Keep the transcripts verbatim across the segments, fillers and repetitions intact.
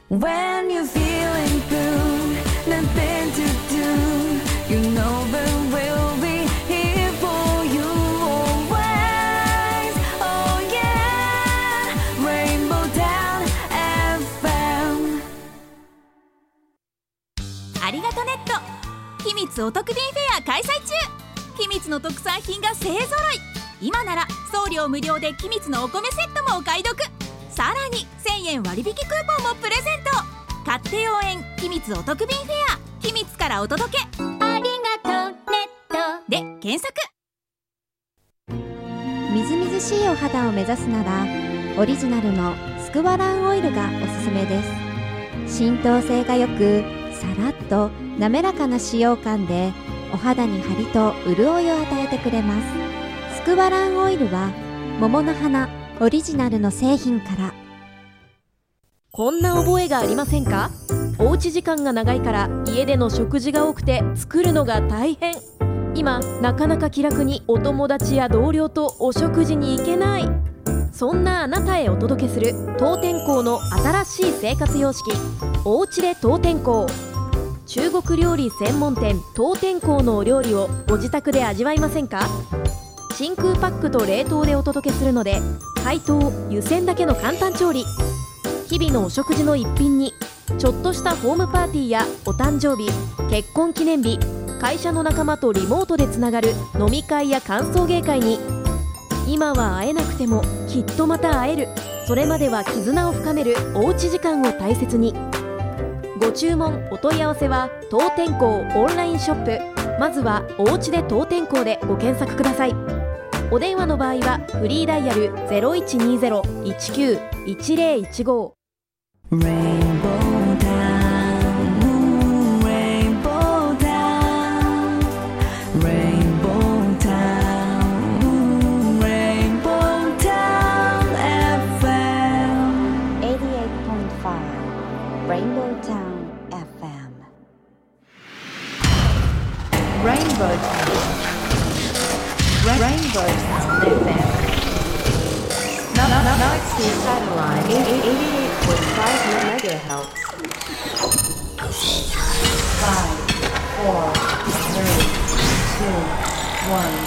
When you're feeling blue, nothing to do, you know that we'll be here for you always. Oh yeah, Rainbow Town エフエム。 ありがとネット君津お得便フェア開催中。君津の特産品が勢ぞろい。今なら送料無料で君津のお米セットもお買い得。さらにせんえん割引クーポンもプレゼント。買って応援君津お得便フェア、君津からお届け。ありがとネットで検索。 みずみずしいお肌を目指すならオリジナルのスクワランオイルがおすすめです。浸透性がよくさらっと滑らかな使用感でお肌に張りと潤いを与えてくれます。スクワランオイルは桃の花オリジナルの製品から。 こんな覚えがありませんか？おうち時間が長いから家での食事が多くて作るのが大変。今なかなか気楽にお友達や同僚とお食事に行けない。そんなあなたへお届けする当店校の新しい生活様式、おうちで当店校。中国料理専門店当店校のお料理をご自宅で味わいませんか？真空パックと冷凍でお届けするので、解凍・湯煎だけの簡単調理。日々のお食事の一品に、ちょっとしたホームパーティーやお誕生日、結婚記念日、会社の仲間とリモートでつながる飲み会や歓送迎会に。今は会えなくてもきっとまた会える。それまでは絆を深めるおうち時間を大切に。ご注文お問い合わせは当店校オンラインショップ、まずはおうちで当店校でご検索ください。お電話の場合はフリーダイヤル ゼロいちにゼロ いちきゅう いちゼロいちご。 Rainbow Town, Rainbow Town, Rainbow Town, Rainbow Town エフエムエイティエイトポイントファイブ Rainbow Town エフエム。 Rainbow Town Rainbow Town エフエム。 Now it's the satellite eighty-eight point five megahertz. Five, four, three, two, one.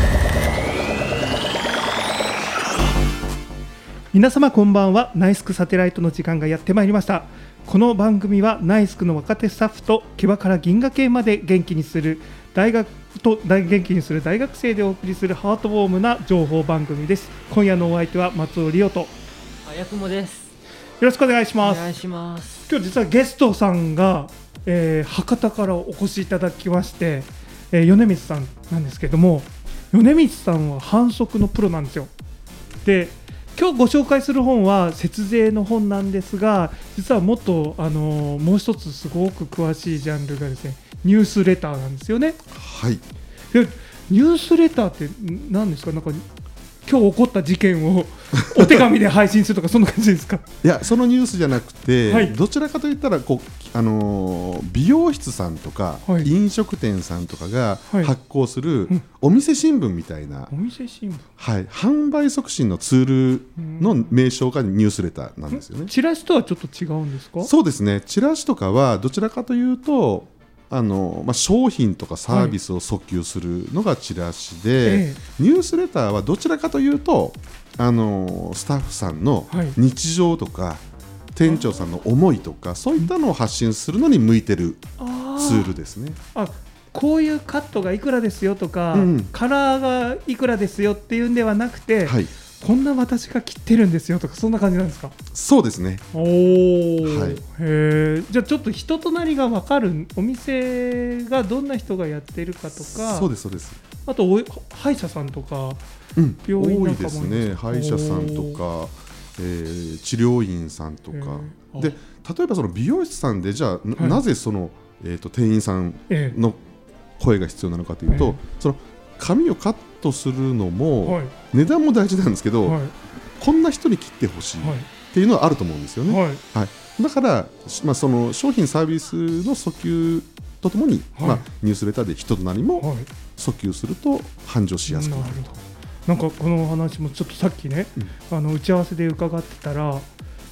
皆様こんばんは。ナイスクサテライトの時間がやってまいりました。この番組はナイスクの若手スタッフと木場から銀河系まで元気にする大学と大元気にする大学生でお送りするハートウォームな情報番組です。今夜のお相手は松尾理央と早雲です。 よろしくお願いします。 お願いします。 今日実はゲストさんが、えー、博多からお越しいただきまして、えー、米光さんなんですけども、米光さんは反則のプロなんですよ。で今日ご紹介する本は節税の本なんですが、実はもっと、あのー、もう一つすごく詳しいジャンルがですね、ニュースレターなんですよね。 はい。 でニュースレターって何ですか？なんか今日起こった事件をお手紙で配信するとかそんな感じですか？ いや、そのニュースじゃなくて、 はい、 どちらかといったらこう、あのー、美容室さんとか、はい、飲食店さんとかが発行するお店新聞みたいな、 お店新聞、 はい、販売促進のツールの名称がニュースレターなんですよね。 チラシとはちょっと違うんですか？ そうですね。チラシとかはどちらかというとあのまあ、商品とかサービスを訴求するのがチラシで、はいええ、ニュースレターはどちらかというとあのスタッフさんの日常とか、はい、店長さんの思いとかそういったのを発信するのに向いてるツールですね。 あ、こういうカットがいくらですよとか、うん、カラーがいくらですよっていうんではなくて、はい、こんな私が切ってるんですよとかそんな感じなんですか？ そうですね。 おー、はい、へー。じゃあちょっと人となりが分かる、お店がどんな人がやってるかとか。 そうですそうです。 あとお歯医者さんとか、うん、病院なんかも多いですね。 歯医者さんとか、えー、治療院さんとかで、例えばその美容室さんでじゃあ な,、はい、なぜその、えー、と店員さんの声が必要なのかというと、えー、その髪をカットするのも、はい、値段も大事なんですけど、はい、こんな人に切ってほしいっていうのはあると思うんですよね。はいはい、だから、まあ、その商品サービスの訴求とともに、はいまあ、ニュースレターで人となりも訴求すると繁盛しやすくなると。 なんかこの話もちょっとさっきね、うん、あの打ち合わせで伺ってたら、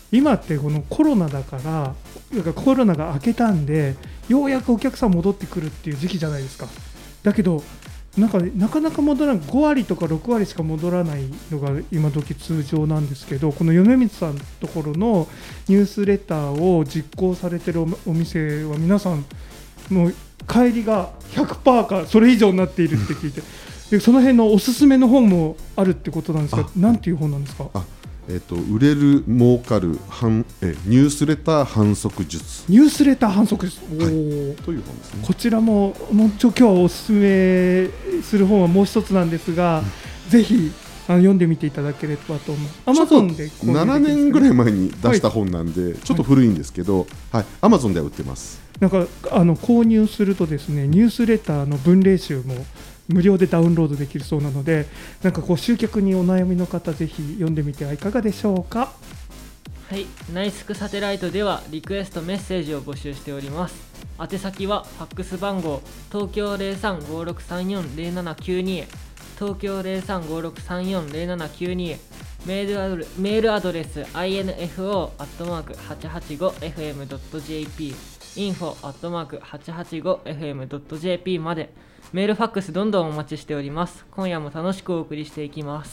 今ってこのコロナだからなんかコロナが明けたんでようやくお客さん戻ってくるっていう時期じゃないですか。だけどなんか、ね、なかなか戻らない、ごわりとかろくわりしか戻らないのが今時通常なんですけど、この米光さんのところのニュースレターを実行されてる お, お店は皆さんもう帰りが ひゃくパーセント かそれ以上になっているって聞いてでその辺のおすすめの本もあるってことなんですが、なんていう本なんですか？ あ、えー、と売れる儲かる反えニュースレター反則術ニュースレター反則術、はい、 という本ですね。 こちらももうちょ今日はおすすめする本はもう一つなんですが、うん、ぜひあの読んでみていただければと思う。アマゾンでななねんぐらい前に出した本なんで、はい、ちょっと古いんですけど、はい、アマゾンでは売ってます。 なんかあの購入するとですね、ニュースレターの文例集も無料でダウンロードできるそうなので、なんかこう集客にお悩みの方ぜひ読んでみてはいかがでしょうか。 はい、ナイスクサテライトではリクエストメッセージを募集しております。宛先はファックス番号東京 ゼロさんごろくさんよんゼロななきゅうに へ東京 ゼロさんごろくさんよんゼロななきゅうに へメールアドレメールアドレス インフォ アットマーク はちはちごエフエムドットジェーピー インフォ アットマーク はちはちごエフエムドットジェーピー までメールファックスどんどんお待ちしております。今夜も楽しくお送りしていきます。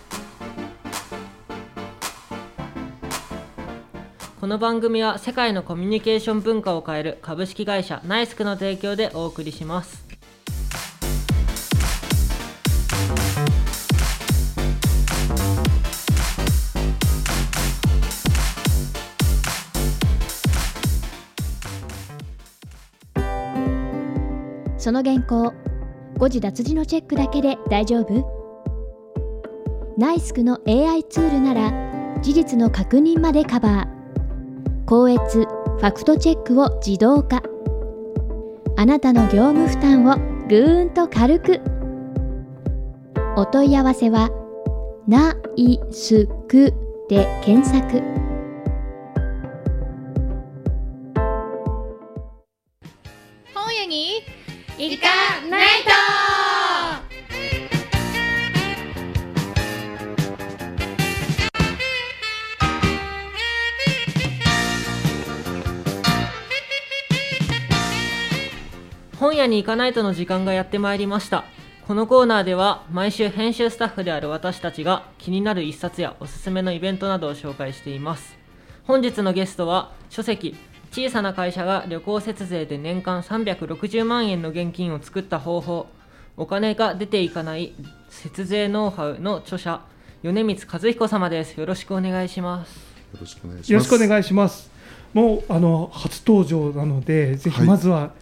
この番組は世界のコミュニケーション文化を変える株式会社ナイスクの提供でお送りします。 その原稿、誤字脱字のチェックだけで大丈夫？ナイスクの エーアイ ツールなら事実の確認までカバー。校閲、ファクトチェックを自動化。あなたの業務負担をぐーんと軽く。お問い合わせはナイスクで検索。 本屋に行かないと。 本屋に行かないとの時間がやってまいりました。このコーナーでは毎週編集スタッフである私たちが気になる一冊やおすすめのイベントなどを紹介しています。本日のゲストは書籍小さな会社が旅行節税で年間さんびゃくろくじゅうまんえんの現金を作った方法、お金が出ていかない節税ノウハウの著者米光和彦様です。よろしくお願いします。 よろしくお願いします。 よろしくお願いします。もうあの初登場なのでぜひまずは、はい、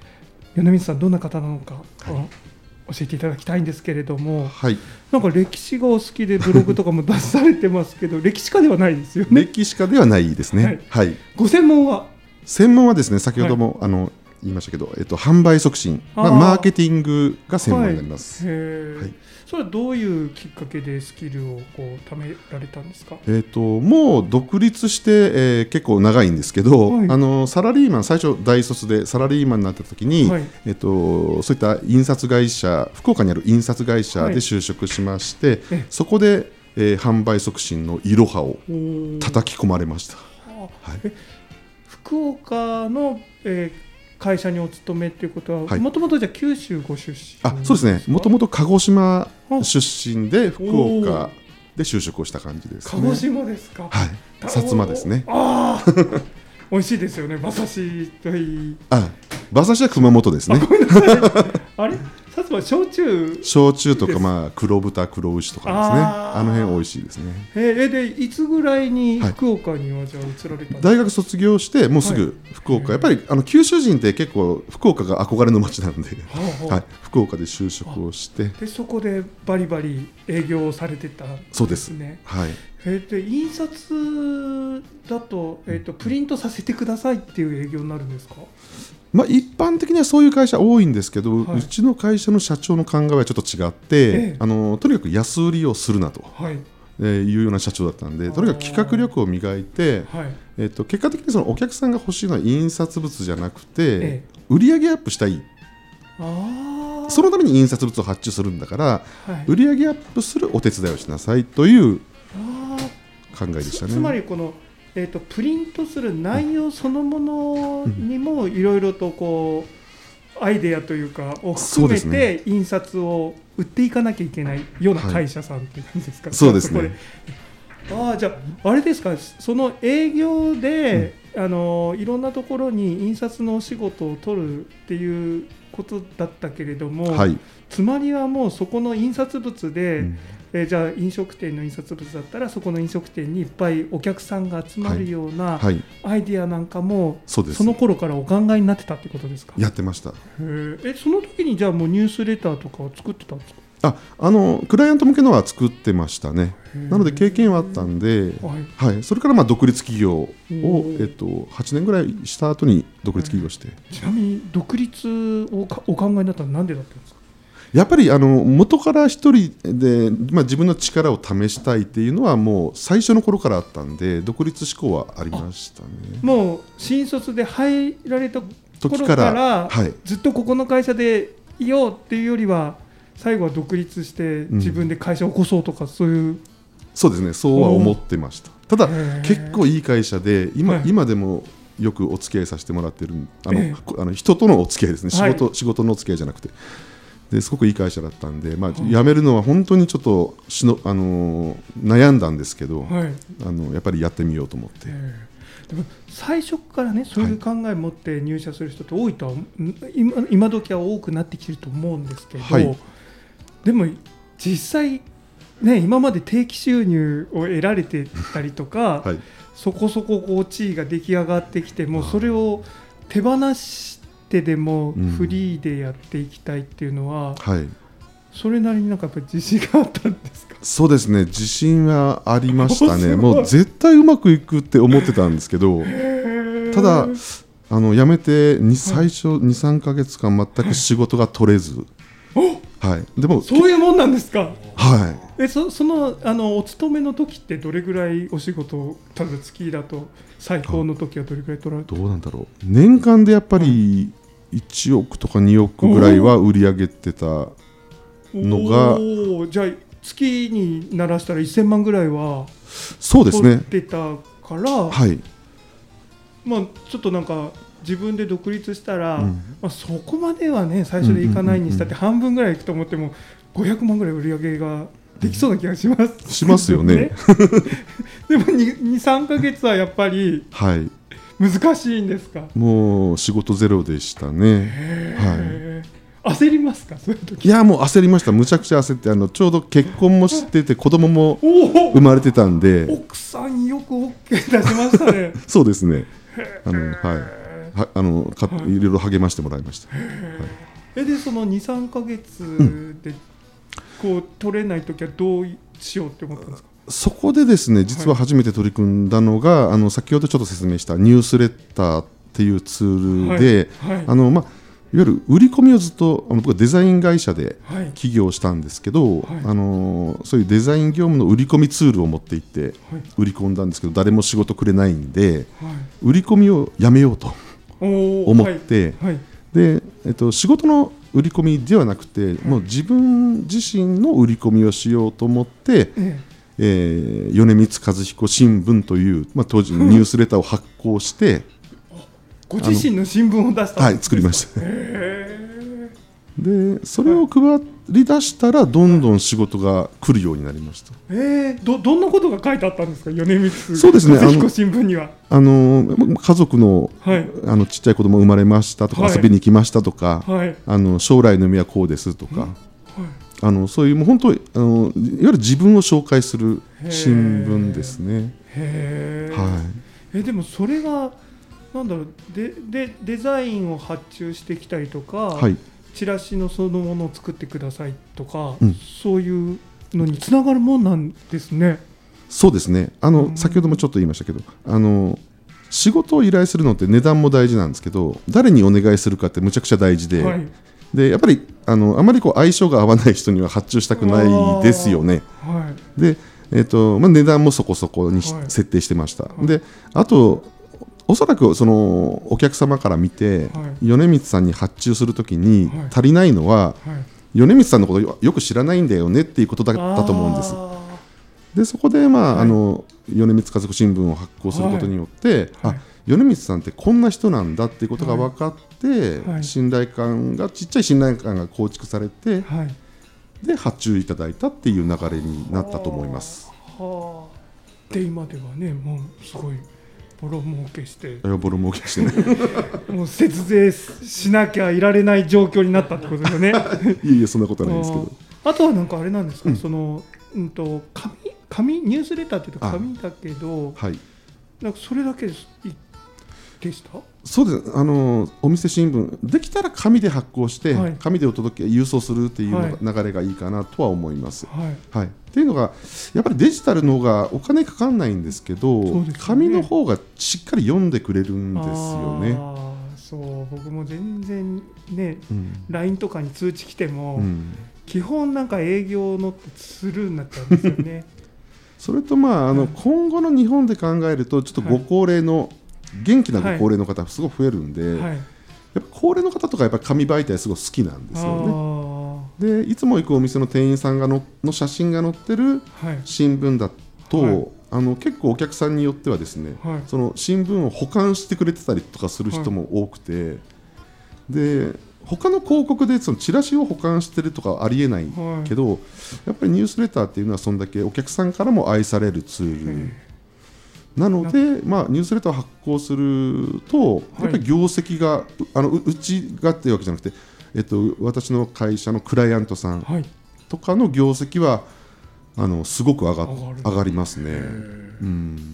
米光さんどんな方なのか、はい、教えていただきたいんですけれども、はい、なんか歴史がお好きでブログとかも出されてますけど歴史家ではないですよね。 歴史家ではないですね、はいはい、 ご専門は？ 専門はですね、先ほども、はい、あの言いましたけど、えっと、販売促進、まあ、マーケティングが専門になります。 はい、へはい、それはどういうきっかけでスキルをこう貯められたんですか？ えー、ともう独立して、えー、結構長いんですけど、はい、あのサラリーマン最初大卒でサラリーマンになった時に、はい、えー、とそういった印刷会社、福岡にある印刷会社で就職しまして、はい、そこで、えー、販売促進のいろはを叩き込まれました。 はい、福岡の、えー会社にお勤めっていうことはもともとじゃあ九州ご出身ですか？ あ、そうですね、もともと鹿児島出身で福岡で就職をした感じですね。 鹿児島ですか？ はい、薩摩ですね。 あ美味しいですよね、馬刺しといい。 あ、馬刺しは熊本ですね。 あ, あれ薩摩焼酎焼酎とか、まあ、黒豚黒牛とかですね、 あ, あの辺美味しいですね。 えー、でいつぐらいに福岡にはじゃあ移られたんですか？ 大学卒業してもうすぐ福岡、はい、やっぱりあの九州人って結構福岡が憧れの街なので、はいはい、福岡で就職をしてでそこでバリバリ営業をされてたんですね。 そうです、はい。 えー、で印刷だと、えー、とプリントさせてくださいっていう営業になるんですか？ まあ、一般的にはそういう会社多いんですけど、はい、うちの会社の社長の考えはちょっと違って、ええ、あのとにかく安売りをするなと、はい、えー、いうような社長だったんで、とにかく企画力を磨いて、はい、えー、と結果的にそのお客さんが欲しいのは印刷物じゃなくて、ええ、売上アップしたい、あそのために印刷物を発注するんだから、はい、売上アップするお手伝いをしなさいという考えでしたね。 つ, つまりこのえー、とプリントする内容そのものにもいろいろとこうアイデアというかを含めて印刷を売っていかなきゃいけないような会社さんっていう感じですか？ そうですね。 ああ、じゃああれですか、その営業で、うん、あのいろんなところに印刷のお仕事を取るっていうことだったけれども、 はい、 つまりはもうそこの印刷物で、うん、えー、じゃあ飲食店の印刷物だったらそこの飲食店にいっぱいお客さんが集まるようなアイディアなんかも、はいはい、そ, その頃からお考えになってたってことですか？ やってました。 へえ、その時にじゃあもうニュースレターとかを作ってたんですか？ ああのクライアント向けのは作ってましたね。なので経験はあったんで、はいはい、それからまあ独立企業を、えっと、はちねんぐらいした後に独立企業して。 ちなみに独立をお考えになったのは何でだったんですか？ やっぱりあの元から一人で、まあ、自分の力を試したいっていうのはもう最初の頃からあったんで、独立志向はありましたね。 もう新卒で入られた頃から、はい、ずっとここの会社でいようっていうよりは最後は独立して自分で会社を起こそうとか、うん、そういう。 そうですね、そうは思ってました。ただ結構いい会社で 今,、はい、今でもよくお付き合いさせてもらってるあの、あの人とのお付き合いですね、仕事、はい、仕事のお付き合いじゃなくて、ですごくいい会社だったんで、まあ、辞めるのは本当にちょっとしの、あのー、悩んだんですけど、はい、あのやっぱりやってみようと思って。 でも最初からね、そういう考えを持って入社する人って多いとは、はい、今, 今時は多くなってきてると思うんですけど、はい、でも実際ね、今まで定期収入を得られてたりとか、はい、そこそここう地位が出来上がってきて、もうそれを手放してでもフリーでやっていきたいっていうのは、うん、はい、それなりになんかやっぱり自信があったんですか？ そうですね、自信はありましたね。もう絶対うまくいくって思ってたんですけど、ただあの辞めてに最初 に,さん ヶ月間全く仕事が取れず、はい、でもそういうもんなんですか？ はい、 え そ, そのあのお勤めの時ってどれぐらいお仕事を、ただ月だと最高の時はどれぐらい取られて？ どうなんだろう、年間でやっぱりいちおくとかにおくぐらいは売り上げてたのが、 おじゃあ月にならしたらせんまんぐらいはそうですね取ってたから、はい、まあ、ちょっとなんか自分で独立したら、うん、まあ、そこまではね最初でいかないにしたって半分ぐらいいくと思ってもごひゃくまんぐらい売り上げができそうな気がします、 しますよねでも にさんかげつはやっぱり難しいんですか？ もう仕事ゼロでしたね。 はい、焦りますか？そういう時。 いや、もう焦りました。むちゃくちゃ焦って、あのちょうど結婚もしてて子供も生まれてたんで、 奥さんよく オーケー 出しましたねそうですね、あの、はいはあのかいろいろ励ましてもらいました。はい、 えでその にさんかげつでこう取れないときはどうしようって思ったんですか？ そこでですね、実は初めて取り組んだのが、はい、あの先ほどちょっと説明したニュースレターっていうツールで、はいはい、あのまあ、いわゆる売り込みをずっとあの僕はデザイン会社で起業したんですけど、はい、あのそういうデザイン業務の売り込みツールを持っていって売り込んだんですけど、誰も仕事くれないんで、はい、売り込みをやめようと思って、はいはい、でえっと、仕事の売り込みではなくて、はい、もう自分自身の売り込みをしようと思って、えええー、米光和彦新聞という、まあ、当時のニュースレターを発行してご自身の新聞を出したんですか？ はい、作りました。でそれを配り出したらどんどん仕事が来るようになりました。 えー、ど, どんなことが書いてあったんですか？米光和彦新聞には。 あの家族 の,、はい、あのちっちゃい子供生まれましたとか、はい、遊びに行きましたとか、はい、あの将来の夢はこうですとか、はい、あのそういうもう本当あのいわゆる自分を紹介する新聞ですね。 へー、はい、えでもそれがなんだろう、ででデザインを発注してきたりとか、はい、チラシのそのものを作ってくださいとか、うん、そういうのにつながるもんなんですね。 そうですね、あの、うん、先ほどもちょっと言いましたけど、あの仕事を依頼するのって値段も大事なんですけど、誰にお願いするかってむちゃくちゃ大事で、はい、でやっぱり あのあまりこう相性が合わない人には発注したくないですよね。はい、で、えーとまあ、値段もそこそこに、はい、設定してました。はい、であとおそらくそのお客様から見て、はい、米光さんに発注するときに足りないのは、はいはい、米光さんのことよく知らないんだよねっていうことだったと思うんです。でそこで、まあはい、あの米光家族新聞を発行することによって、はい、あ米光さんってこんな人なんだっていうことが分かって、はい、信頼感がちっちゃい信頼感が構築されて、はい、で発注いただいたっていう流れになったと思います。 はあ、で今ではねもうすごいボロ儲けしていやボロ儲けしてねもう節税しなきゃいられない状況になったってことですよねいえいえそんなことはないですけど、 あ, あとはなんかあれなんですか、うん、その、うん、と 紙, 紙ニュースレターっていうと紙だけど、はい、なんかそれだけでした？ そうです。あのお店新聞できたら紙で発行して、はい、紙でお届け郵送するっていう流れがいいかなとは思います、はいはい、っていうのがやっぱりデジタルの方がお金かかんないんですけど、ね、紙の方がしっかり読んでくれるんですよね。 あそう僕も全然ね、うん、ライン とかに通知来ても、うん、基本なんか営業のってスルーになっちゃうんですよねそれとまあ、あの今後の日本で考えるとちょっとご高齢の、はい元気なご高齢の方すごい増えるんで、はい、やっぱ高齢の方とかやっぱ紙媒体すごい好きなんですよね。でいつも行くお店の店員さんが の, の写真が載ってる新聞だと、はい、あの結構お客さんによってはですね、はい、その新聞を保管してくれてたりとかする人も多くて、はい、で他の広告でそのチラシを保管してるとかありえないけど、はい、やっぱりニュースレターっていうのはそんだけお客さんからも愛されるツールなので、まあ、ニュースレターを発行するとやっぱり業績が、はい、あの う, うちがっていうわけじゃなくて、えっと、私の会社のクライアントさんとかの業績はあのすごく上 が, 上がりますね。うん、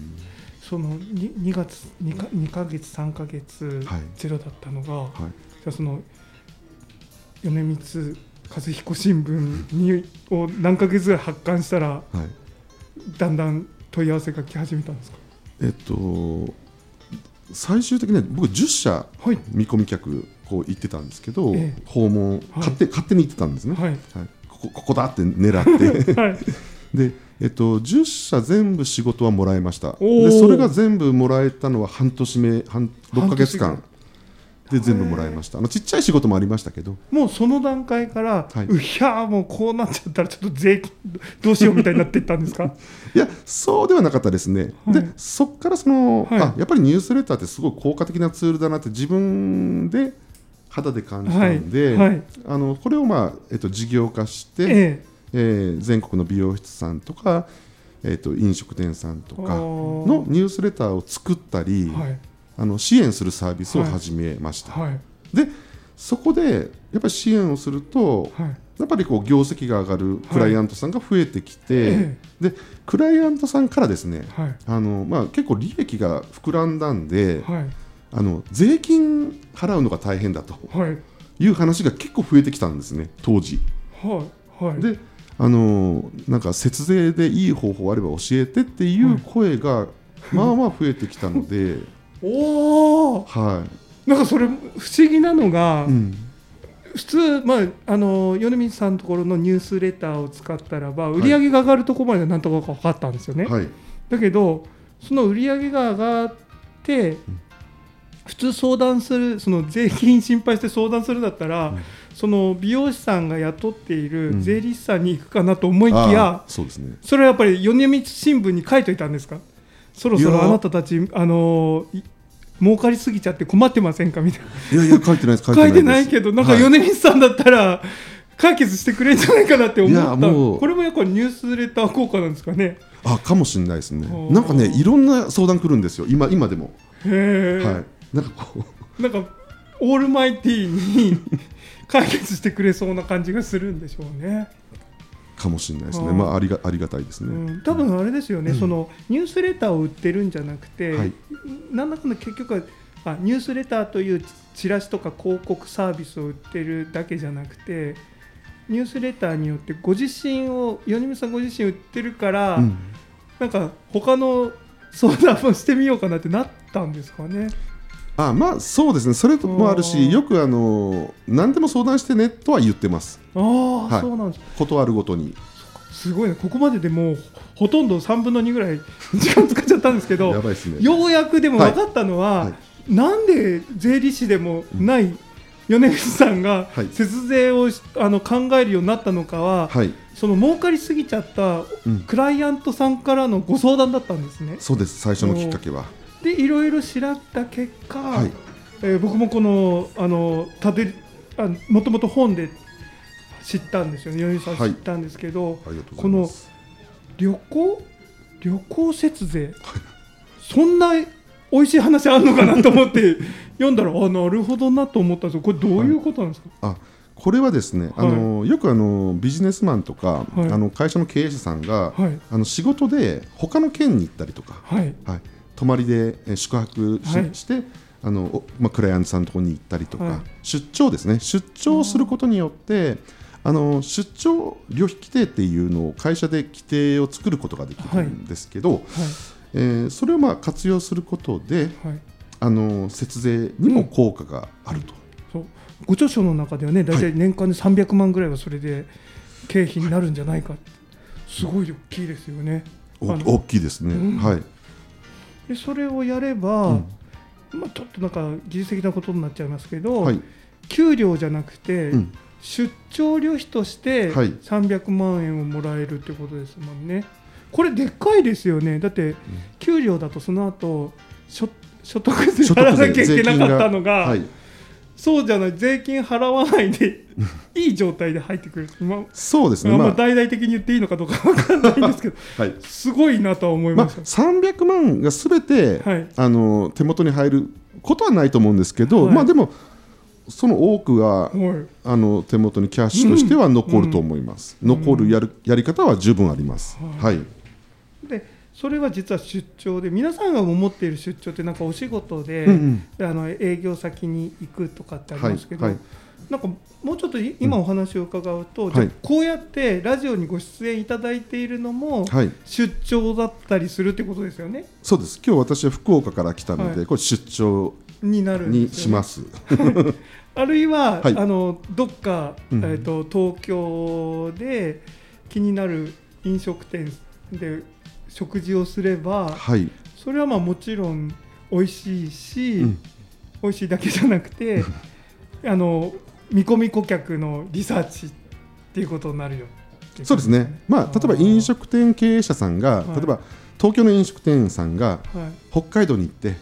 その 2, 2月 2, か2ヶ月さんかげつゼロだったのが、はいはい、じゃあその米光和彦新聞にを何ヶ月ぐらい発刊したら、はい、だんだん問い合わせが来始めたんですか？ えっと、最終的には僕じゅっしゃ見込み客こう行ってたんですけど、ええ、訪問、はい、勝, 手勝手に行ってたんですね、はいはい、こ, こ, ここだって狙って、はいでえっと、じゅっしゃ全部仕事はもらいました。でそれが全部もらえたのは半年目半ろっかげつかんで全部もらいました。あのちっちゃい仕事もありましたけどもうその段階から、はい、うひゃーもうこうなっちゃったらちょっと税金どうしようみたいになっていったんですか？ いやそうではなかったですね、はい、でそこからその、はい、あやっぱりニュースレターってすごい効果的なツールだなって自分で肌で感じたんで、はいはい、あのこれを、まあえっと、事業化して、えええー、全国の美容室さんとか、えっと、飲食店さんとかのニュースレターを作ったり、はい、あの支援するサービスを始めました、はいはい、でそこでやっぱり支援をすると、はい、やっぱりこう業績が上がるクライアントさんが増えてきて、はい、でクライアントさんからですね、はいあのまあ、結構利益が膨らんだんで、はい、あの税金払うのが大変だという話が結構増えてきたんですね当時、はいはい、であのなんか節税でいい方法あれば教えてっていう声がまあまあ増えてきたのでおー、はい、なんかそれ不思議なのが、うん、普通、まあ、あの米光さんのところのニュースレターを使ったらば売り上げが上がるところまでなんとか分かったんですよね、はい、だけどその売り上げが上がって、うん、普通相談するその税金心配して相談するんだったら、うん、その美容師さんが雇っている税理士さんに行くかなと思いきや、 うん、そうですね、 それはやっぱり米光新聞に書いといたんですか？そろそろあなたたちあの儲かりすぎちゃって困ってませんかみたいな。 いやいや書いてないです書いてないです書いてないけどなんか米光さんだったら解決してくれるんじゃないかなって思った。これもやっぱりニュースレター効果なんですかね？ あかもしれないですね。なんかねいろんな相談来るんですよ 今, 今でも。へー、はい、なんかこうなんかオールマイティーに解決してくれそうな感じがするんでしょうね。 かもしれないですね。あ、まあ、ありが、ありがたいですね、 うん、多分あれですよね、うん、そのニュースレターを売ってるんじゃなくて、はい、何らかの結局はあニュースレターというチラシとか広告サービスを売ってるだけじゃなくてニュースレターによってご自身を米光さんご自身売ってるから、うん、なんか他の相談もしてみようかなってなったんですかね。 あまあそうですねそれもあるしよくあの何でも相談してねとは言ってます。 あ、はい、そうなんです。 断るごとにすごいね。ここまででもうほとんどさんぶんのにぐらい時間使っちゃったんですけどやばいですね。 ようやくでも分かったのは、はいはい、なんで税理士でもない米光さんが節税をあの考えるようになったのかは、はい、 その儲かりすぎちゃったクライアントさんからのご相談だったんですね、 うん、そうです。最初のきっかけはでいろいろ調べた結果、 はい、 えー、僕もこのあのたどりあもともと本で知ったんですよね、米光さん知ったんですけど、はい、この旅行旅行節税、はい、そんな美味しい話あるのかなと思って読んだらあなるほどなと思ったんですよ。これどういうことなんですか？ はい、あこれはですね、あの、はい、よくあのビジネスマンとか、はい、あの会社の経営者さんが、はい、あの仕事で他の県に行ったりとか、はいはい、泊まりで宿泊 し,、はい、してあの、まあ、クライアントさんのところに行ったりとか、はい、出張ですね、出張することによってあの出張旅費規定っていうのを会社で規定を作ることができるんですけど、はいはい、えー、それをまあ活用することで、はい、あの節税にも効果があると、 うん、そうご著書の中ではね、大体年間でさんびゃくまんぐらいはそれで経費になるんじゃないか、すごい大きいですよね。 大きいですね、うん、はい。 でそれをやれば、うん、まあ、ちょっとなんか技術的なことになっちゃいますけど、はい、給料じゃなくて、うん、出張旅費としてさんびゃくまんえんをもらえるってことですもんね。これでっかいですよね。だって給料だとその後所所得税払わなきゃいけなかったのが、はい、そうじゃない、税金払わないでいい状態で入ってくる、まあ、 そうですね、 まあ、大々的に言っていいのかどうか分からないんですけど、はい、すごいなとは思いました、 まあ、さんびゃくまんがすべて、はい、あの手元に入ることはないと思うんですけど、はい、まあ、でもその多くが、はい、あの手元にキャッシュとしては残ると思います、うんうん、残るやるやり方は十分あります、はいはい。でそれは実は出張で、皆さんが思っている出張ってなんかお仕事で、うんうん、あの営業先に行くとかってありますけど、はいはい、なんかもうちょっと今お話を伺うと、うん、じゃあこうやってラジオにご出演いただいているのも出張だったりするってことですよね。 そうです。今日私は福岡から来たので、はい、これ出張になるんですよね、にします。 あるいは、はい、あのどっか、えーと、東京で気になる飲食店で食事をすれば、はい、それはまあもちろん美味しいし、うん、美味しいだけじゃなくてあの見込み顧客のリサーチっていうことになるよ、ね、 そうですね。まあ、例えば飲食店経営者さんが、例えば東京の飲食店さんが北海道に行って、はい、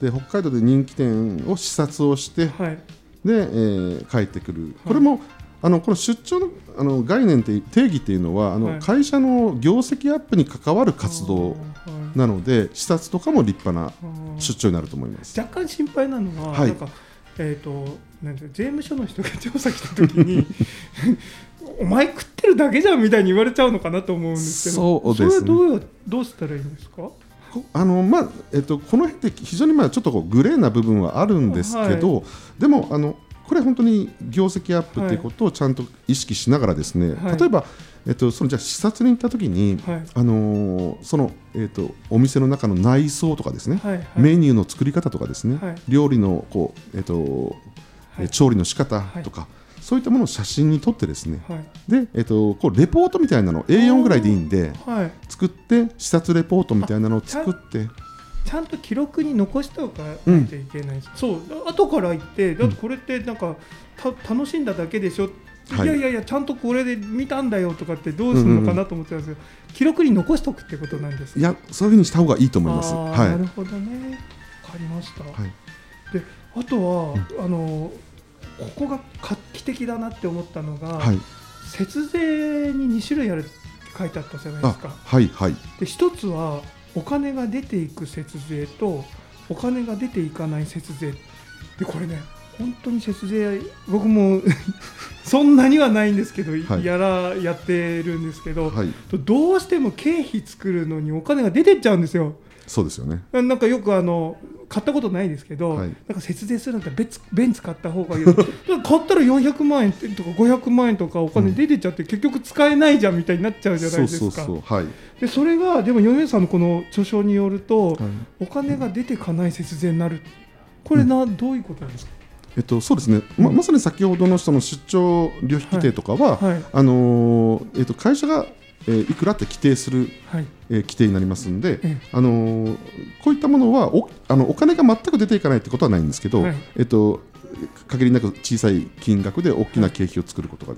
で北海道で人気店を視察をして、はい、で、えー、帰ってくる、はい、これもあのこの出張 の, あの概念って定義っていうのはあの、はい、会社の業績アップに関わる活動なので、はい、視察とかも立派な出張になると思います。 若干心配なのは、はい、なんか、えー、となんて税務署の人が調査来た時にお前食ってるだけじゃんみたいに言われちゃうのかなと思うんですけど、そうですね、それはどう、どうしたらいいんですか？ あのまあえっと、この辺って非常にまあちょっとこうグレーな部分はあるんですけど、はい、でもあのこれ本当に業績アップということをちゃんと意識しながらですね、はい、例えば、えっと、そのじゃあ視察に行ったときに、はい、あのー、その、えっと、お店の中の内装とかですね、はいはい、メニューの作り方とかですね、はい、料理のこう、えっとはい、調理の仕方とか、はい、そういったものを写真に撮ってですね、はい、で、えっと、こうレポートみたいなのを エーよん ぐらいでいいんで、はい、作って視察レポートみたいなのを作ってちゃんと記録に残しておかないといけない、うん、そう後から言ってだってこれってなんかた楽しんだだけでしょ、はい、いやいやいやちゃんとこれで見たんだよとかってどうするのかなと思ってたんですけど、うんうん、記録に残しておくってことなんですか？ いやそういうふうにした方がいいと思います。 あ、はい、なるほどね、分かりました、はい、であとは、うん、あのここが画期的だなって思ったのが、はい、節税にに種類あるって書いてあったじゃないですか。 はいはい、 で一つはお金が出ていく節税とお金が出ていかない節税で、これね本当に節税僕もそんなにはないんですけど、はい、やらやってるんですけど、はい、どうしても経費作るのにお金が出てっちゃうんですよ。 そうですよね。 なんかよくあの買ったことないですけど、はい、なんか節税するんだったら別ベンツ買った方がいいよ買ったらよんひゃくまんえんとかごひゃくまんえんとかお金出てっちゃって、うん、結局使えないじゃんみたいになっちゃうじゃないですか。そうそうそう、はい、でそれがでも米さんのこの著書によると、はい、お金が出てかない節税になる、これな、うん、どういうことなんですか？ えっと、そうですね、ま, まさに先ほどのその出張旅費規定とかは、はいはい、あのーえっと、会社がえー、いくらって規定する、はい、えー、規定になりますので、ええ、あのー、こういったものは お, あのお金が全く出ていかないってことはないんですけど、はい、えっと、限りなく小さい金額で大きな経費を作ることができる、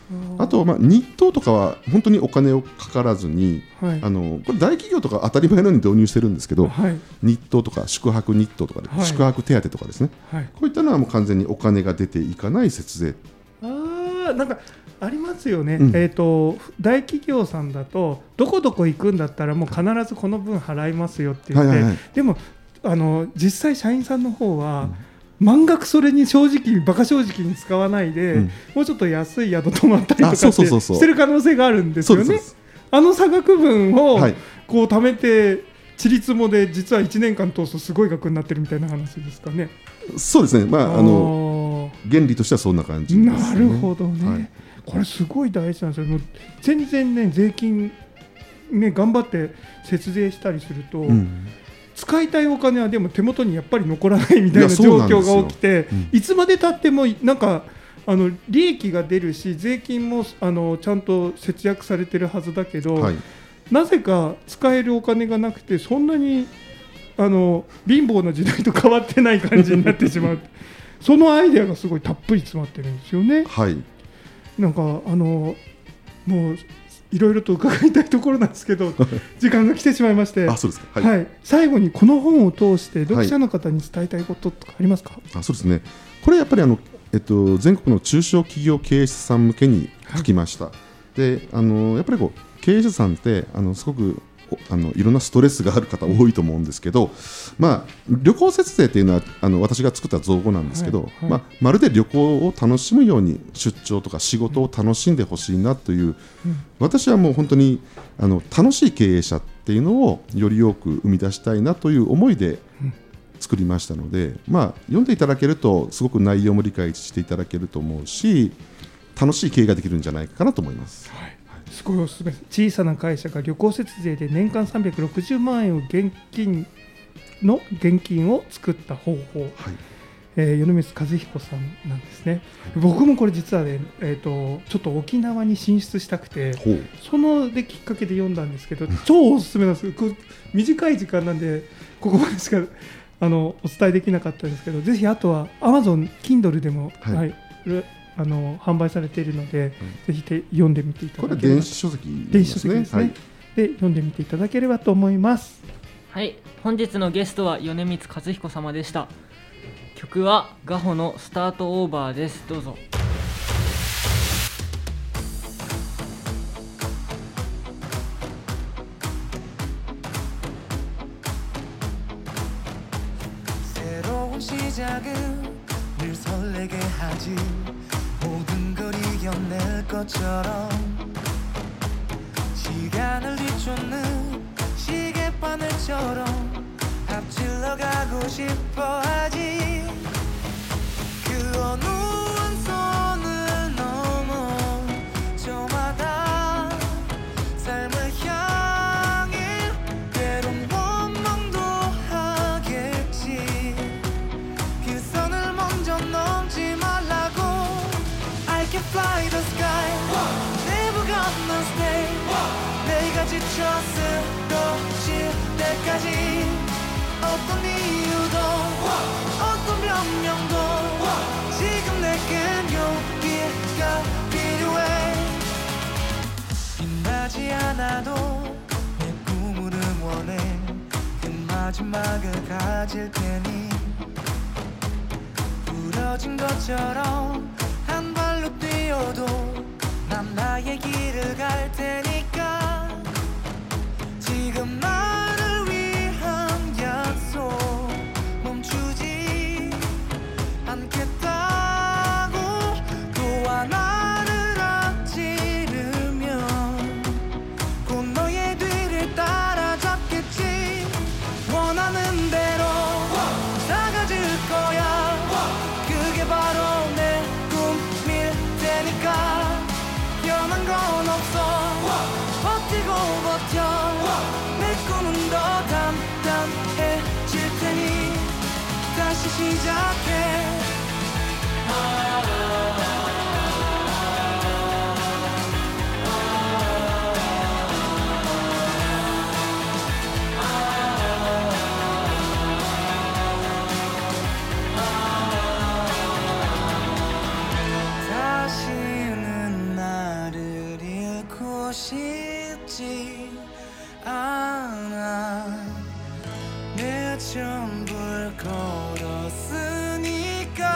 あと、まあ、日当とかは本当にお金をかからずに、 はい、 あのこれ大企業とか当たり前のように導入してるんですけど、 はい、 日当とか宿泊日当とかで、はい、宿泊手当とかですね、はい、こういったのはもう完全にお金が出ていかない節税。 あなんかありますよね、うん、えーと、大企業さんだとどこどこ行くんだったらもう必ずこの分払いますよって言って、はいはいはい、でもあの実際社員さんの方は、うん満額それに正直バカ正直に使わないで、うん、もうちょっと安い宿泊まったりとかってしてる可能性があるんですよね。あの差額分をこう貯めてちりつもで実はいちねんかん通すとすごい額になってるみたいな話ですかね。 そうですね、まあ、あの原理としてはそんな感じですね。 なるほどね、はい、これすごい大事なんですよ。もう全然ね税金ね頑張って節税したりすると、うん使いたいお金はでも手元にやっぱり残らないみたいな状況が起きて、い, いつまでたってもなんかあの利益が出るし税金もあのちゃんと節約されてるはずだけど、はい、なぜか使えるお金がなくてそんなにあの貧乏な時代と変わってない感じになってしまうそのアイデアがすごいたっぷり詰まってるんですよね。 はい、 なんかあのもういろいろと伺いたいところなんですけど時間が来てしまいましてあそうですか、はいはい、最後にこの本を通して読者の方に伝えたいこととかありますか？はい、 あそうですね、これやっぱりあの、えっと、全国の中小企業経営者さん向けに書きました。はい、であのやっぱりこう経営者さんってあのすごくあのいろんなストレスがある方多いと思うんですけど、まあ、旅行節税というのはあの私が作った造語なんですけど、はいはいまあ、まるで旅行を楽しむように出張とか仕事を楽しんでほしいなという、うん、私はもう本当にあの楽しい経営者っていうのをより多く生み出したいなという思いで作りましたので、まあ、読んでいただけるとすごく内容も理解していただけると思うし楽しい経営ができるんじゃないかなと思います。はいすごいおすすめです。小さな会社が旅行節税で年間さんびゃくろくじゅうまんえんを現金の現金を作った方法、はいえー、米光和彦さんなんですね。僕もこれ実はね、えーと、ちょっと沖縄に進出したくてそのできっかけで読んだんですけど超おすすめなんです。短い時間なんでここまでしかあのお伝えできなかったんですけどぜひあとは Amazon Kindle でも、はいはいあの販売されているので、うん、ぜひて読んでみていただければ。 これ電子書籍ですね。 電子書籍ですね、はい、で読んでみていただければと思います。 はい、本日のゲストは米光和彦様でした。曲はガホのスタートオーバーです。どうぞ。 늘 설레게 하지 모든 걸 이겨낼 것처럼 시간을 뒤쫓는 시계바늘처럼 앞질러 가고 싶어 하지 그 어느 한 선을 넘어 저마다 삶을 향해 때론 원망도 하겠지 그 선을 먼저 넘지 말라고 I can fly the sky Never gonna stay 내가 지쳐 쓰러질 때까지 어떤 이유도 어떤 변명도 지금 내겐 용기가 필요해 빛나지 않아도 내 꿈을 응원해 그 마지막을 가질 테니 부러진 것처럼 한 발로 뛰어도 난 나의 길을 갈 테니까 지금 나를 위한 약속 멈추지 않겠다고 또 하나를 앞지르면 곧 너의 뒤를 따라잡겠지 원하는 대로 사가질 거야 그게 바로 내 꿈일 테니까 변한 건 없어 버티고 버텨 내 꿈은 더 단단해질 테니 다시 시작해 다시는 나 전부를 걸었으니까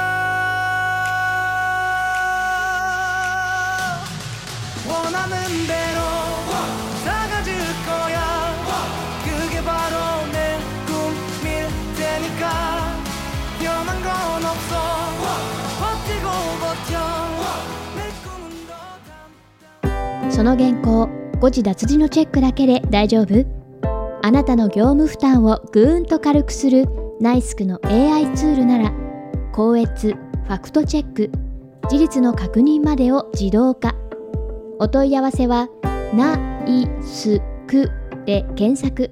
원하는 대로 사가줄 거야 그게 바로 내 꿈일 테니까 변한 건 없어 버티고 버텨 내 꿈은 더 その原稿、誤字脱字のチェックだけで大丈夫？あなたの業務負担をぐーんと軽くするナイスクの エーアイ ツールなら、校閲、ファクトチェック、事実の確認までを自動化。お問い合わせはナイスクで検索。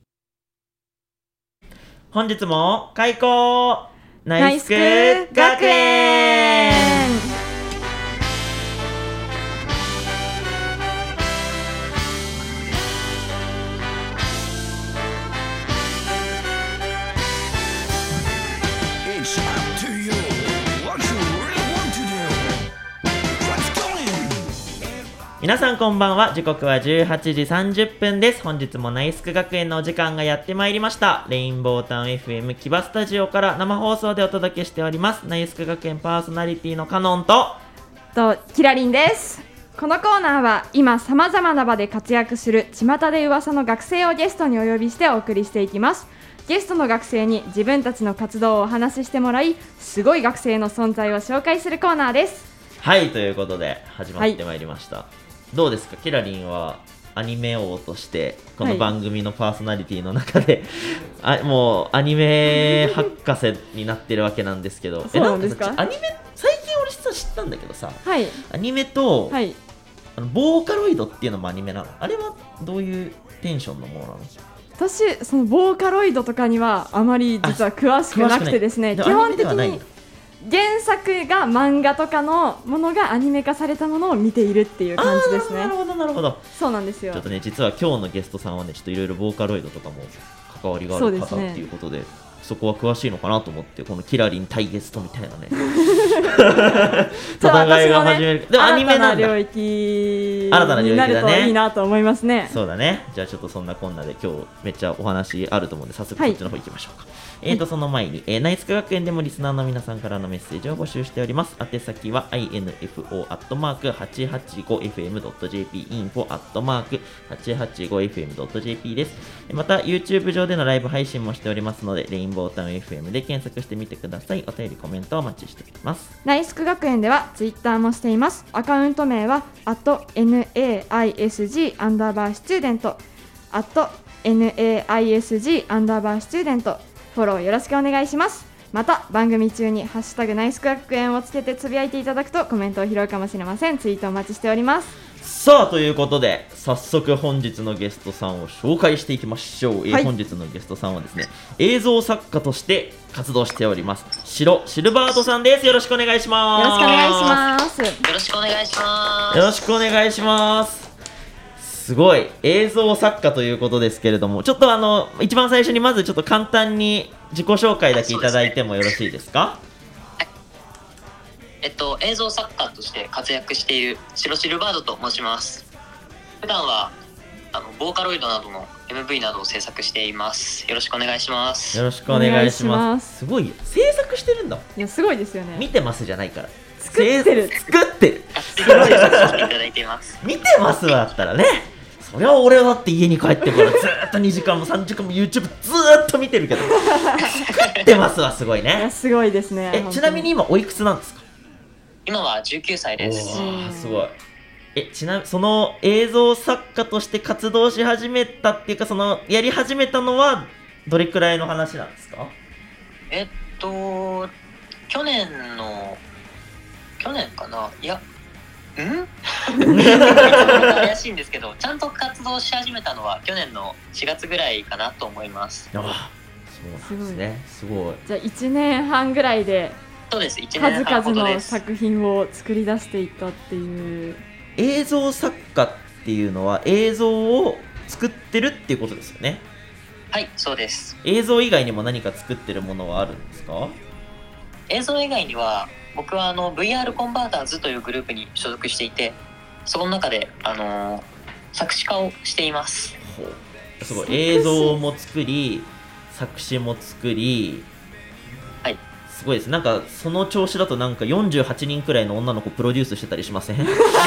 本日も開校ナイスク学園。皆さんこんばんは。時刻はじゅうはちじさんじゅっぷんです。本日もナイスク学園のお時間がやってまいりました。レインボータウン エフエム 木場スタジオから生放送でお届けしております。ナイスク学園パーソナリティのカノンととキラリンです。このコーナーは今さまざまな場で活躍する巷で噂の学生をゲストにお呼びしてお送りしていきます。ゲストの学生に自分たちの活動をお話ししてもらい、すごい学生の存在を紹介するコーナーです。 はい、ということで始まってまいりました、はい、どうですか、キラリンはアニメ王としてこの番組のパーソナリティの中で、はい、あもうアニメ博士になってるわけなんですけどそうなんですか。 アニメ最近俺実は知ったんだけどさ、 はい、 アニメと、 はい、 あのボーカロイドっていうのもアニメなの？あれはどういうテンションのものなの？ 私そのボーカロイドとかにはあまり実は詳しくなくてですね、基本的に原作が漫画とかのものがアニメ化されたものを見ているっていう感じですね。 なるほどなるほど。 そうなんですよ。 ちょっとね、実は今日のゲストさんはね、ちょっといろいろボーカロイドとかも関わりがある方っていうことで、 そ, で、ね、そこは詳しいのかなと思って、このキラリン対ゲストみたいなね戦いが始める、ね、でもアニメなんだ。新たな領域になるといいなと思いますね。 そうだね。じゃあちょっとそんなこんなで今日めっちゃお話あると思うんで、早速こっちの方行きましょうか。はい、えーとその前に、えー、ナイスク学園でもリスナーの皆さんからのメッセージを募集しております。宛先は インフォ アットマーク はちはちごエフエムドットジェーピー インフォ アットマーク はちはちごエフエムドットジェーピー です。また YouTube 上でのライブ配信もしておりますので、レインボータウン エフエム で検索してみてください。お便りコメントお待ちしております。 ナイスク学園では Twitter もしています。アカウント名は アット ナイスク アンダーバースチューデント アット ナイスク アンダーバースチューデント、フォローよろしくお願いします。また番組中にハッシュタグナイスク学園をつけてつぶやいていただくとコメントを拾うかもしれません。ツイートお待ちしております。 さあということで早速本日のゲストさんを紹介していきましょう。はい、えー、本日のゲストさんはですね、映像作家として活動しております白シルバートさんです。よろしくお願いします。 よろしくお願いします。 よろしくお願いします。 よろしくお願いします。すごい映像作家ということですけれども、ちょっとあの一番最初にまずちょっと簡単に自己紹介だけいただいてもよろしいですか？ はい、えっと映像作家として活躍している白シルバードと申します。普段はあのボーカロイドなどの エムブイ などを制作しています。よろしくお願いします。 よろしくお願いします。すごいよ、制作してるんだ。 いやすごいですよね。 見てますじゃないから、 作ってる作ってるすごいさせていただいています。 見てますだったらね、それは俺はだって家に帰ってからずーっとにじかんもさんじかんも YouTube ずーっと見てるけど作ってますはすごいね。 いやすごいですね。 えちなみに今おいくつなんですか？ 今はじゅうきゅうさいです。 すごい。えちなみにその映像作家として活動し始めたっていうか、そのやり始めたのはどれくらいの話なんですか？ えっと去年の去年かな、いやん怪しいんですけど、ちゃんと活動し始めたのは去年のしがつぐらいかなと思います。 あそうなんですね。すごい。 じゃあいちねんはんぐらいでそうですいちねんはんほどです。 数々の作品を作り出していったっていう。 映像作家っていうのは映像を作ってるっていうことですよね。 はいそうです。 映像以外にも何か作ってるものはあるんですか？ 映像以外には僕はあの ブイアール コンバーターズというグループに所属していて、その中で、あのー、作詞家をしています。 ほうすごい。映像も作り作詞も作り、 はい、 すごいです。なんかその調子だとなんかよんじゅうはちにんくらいの女の子プロデュースしてたりしません？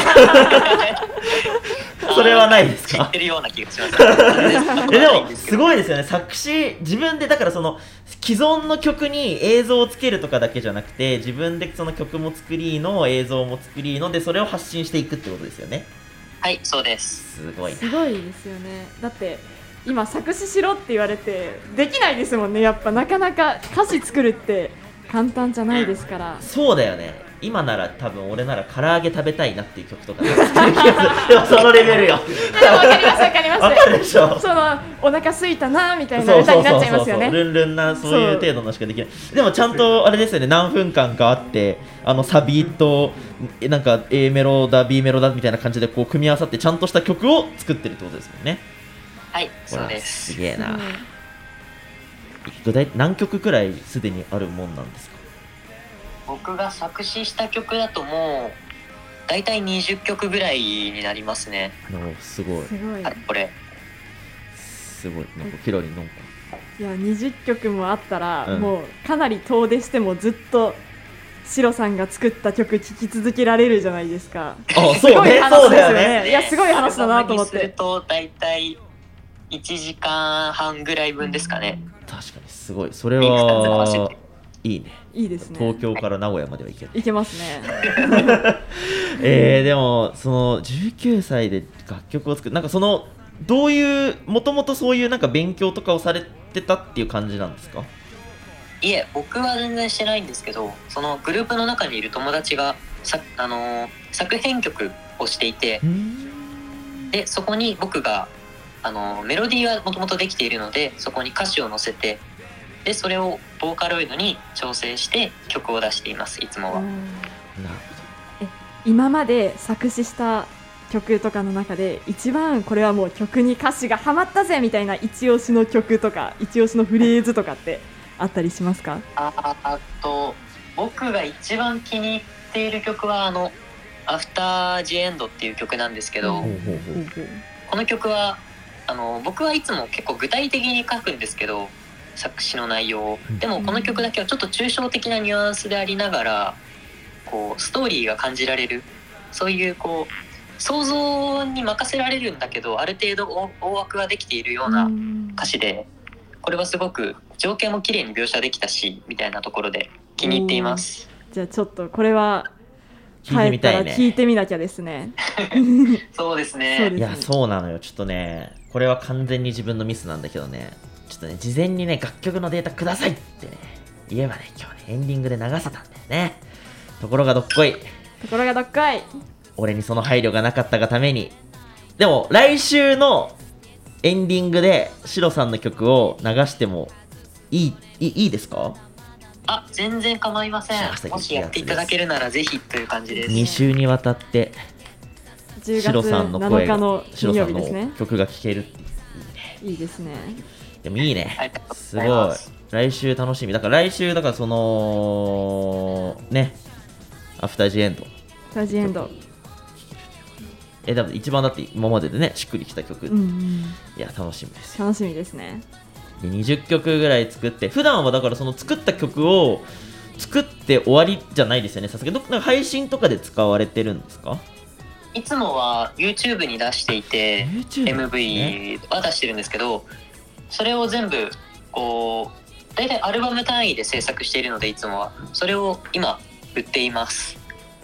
それはないですか？ 知ってるような気がします。 えでもすごいですよね。作詞自分でだからその既存の曲に映像をつけるとかだけじゃなくて自分でその曲も作りの映像も作りのでそれを発信していくってことですよね。 はいそうです。 すごいな。 すごいですよね。だって今作詞しろって言われてできないですもんね。やっぱなかなか歌詞作るって簡単じゃないですから。 そうだよね。今なら多分俺なら唐揚げ食べたいなっていう曲とか作る気がする。でもそのレベルよ。 でも分かります分かります。 分かるでしょ。 そのお腹すいたなみたいな歌になっちゃいますよね。 ルンルンなそういう程度のしかできない。でもちゃんとあれですよね。何分間かあってあのサビとなんか A メロだ B メロだみたいな感じでこう組み合わさってちゃんとした曲を作ってるってことですもんね。 はいそうです。 すげえな。具体何曲くらいすでにあるもんなんですか？ 僕が作詞した曲だともうだいたいにじゅっきょくぐらいになりますね。 おすごい。 すごい。 あこれすごい。なんかキラリンなんか。 いやにじゅっきょくもあったら、 うん、 もうかなり遠出してもずっとシロさんが作った曲聴き続けられるじゃないですか。 あすごい話ですよね。 そうだよね。 いやすごい話だなと思って。 するとだいたいいちじかんはんぐらい分ですかね。 確かにすごい。それはいいね。 いいですね。 東京から名古屋までは行ける。 行けますね。 えー、でもそのじゅうきゅうさいで楽曲を作るなんかそのどういうもともとそういうなんか勉強とかをされてたっていう感じなんですか？ いえ僕は全然してないんですけど、そのグループの中にいる友達がさ、あのー、作編曲をしていて、でそこに僕が、あのー、メロディーはもともとできているのでそこに歌詞を載せてでそれをボーカロイドに調整して曲を出していますいつもは。 なるほど。 え今まで作詞した曲とかの中で一番これはもう曲に歌詞がハマったぜみたいな一押しの曲とか一押しのフレーズとかってあったりしますか？ ああと僕が一番気に入っている曲はあのアフタージエンドっていう曲なんですけど、うん、この曲はあの僕はいつも結構具体的に書くんですけど作詞の内容を。でもこの曲だけはちょっと抽象的なニュアンスでありながらこうストーリーが感じられる、そういうこう想像に任せられるんだけどある程度大枠ができているような歌詞で、これはすごく情景も綺麗に描写できたしみたいなところで気に入っています。 じゃあちょっとこれは帰ったら聞いてみなきゃですね。 そうですね。 いやそうなのよ。ちょっとねこれは完全に自分のミスなんだけどね、ちょっとね事前にね楽曲のデータくださいってね言えばね今日ねエンディングで流せたんだよね。ところがどっこいところがどっこい俺にその配慮がなかったがために。でも来週のエンディングでシロさんの曲を流してもいい、いい、いいですか？ あ、全然構いません。もしやっていただけるならぜひという感じです。 に週にわたってシロさんの声がシロさんの曲が聴けるっていう、 いいですね。 でもいいね。すごい。来週楽しみ。だから来週だからそのねアフタージエンド。アフタージエンド。 え、だ一番だって今まででねしっくりきた曲、うんうん、いや楽しみですよ。 楽しみですね。 でにじゅっきょくぐらい作って普段はだからその作った曲を作って終わりじゃないですよね。さすがになんか配信とかで使われてるんですか？ いつもは YouTube に出していて エムブイ は出してるんですけど、それを全部こうだいたいアルバム単位で制作しているのでいつもはそれを今売っています。